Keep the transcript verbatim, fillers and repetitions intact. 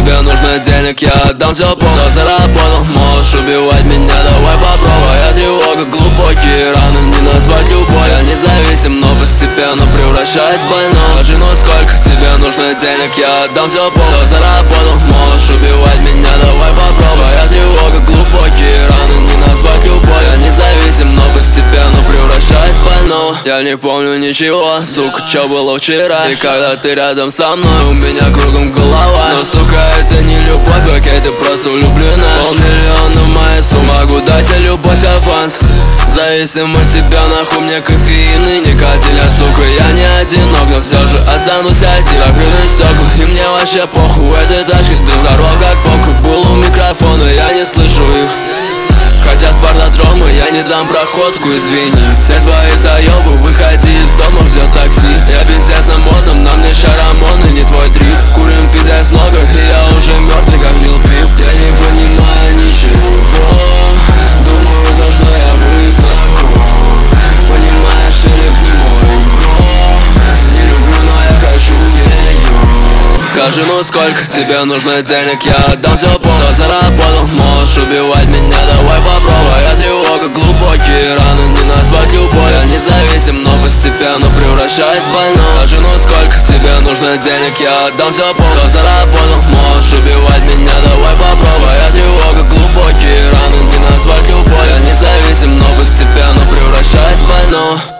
тебе нужно денег, я отдам все полно. Заработал, можешь убивать меня, давай попробуй. Я тревога, глубокие раны не назвать любой. Я независим, но постепенно превращаюсь в больного. Скажи, ну сколько тебе нужно денег, я отдам все полно. Заработал, можешь убивать меня, давай попробуй. Я тревога, глубокие раны не назвать любой. Я независим, но постепенно превращаюсь в больного. Я не помню ничего, сука, что было вчера. И когда ты рядом со мной, у меня кругом голова. Но, сука, это не любовь, окей, ты просто влюблена. Полмиллиона в моей сумме, могу дать тебе любовь, аванс. Зависим от тебя, нахуй мне кофеин и никотин. Я, сука, я не одинок, но все же останусь один. Закрыты стекла, и мне вообще похуй. В этой тачке ты взорвал как бомбу. Был у микрофона, я не слышу их. Хотят пардотромы, я не дам проходку, извини. Все твои заебы, выходи из дома, ждет такси. Я пиздец на модном, на мне шарамоны, не твой трип. Курим пиздец много, и я уже мертвый, как Лил Пип. Я не понимаю ничего, думаю, то, что я высоко. Понимаешь, или к мой год. Не люблю, но я хочу ее. Скажи, ну сколько тебе нужно денег, я отдам все полно. Заработал, можешь убивать меня, давай попробуй. Я тревога, глубокие раны не назвать любой. Я независим, но постепенно превращаюсь в больного. Скажи, ну сколько тебе нужно денег, я отдам все полно. Заработал, можешь убивать меня, давай попробуй. Я тревога, глубокие раны не назвать любой. Я независим, но постепенно превращаюсь в больного.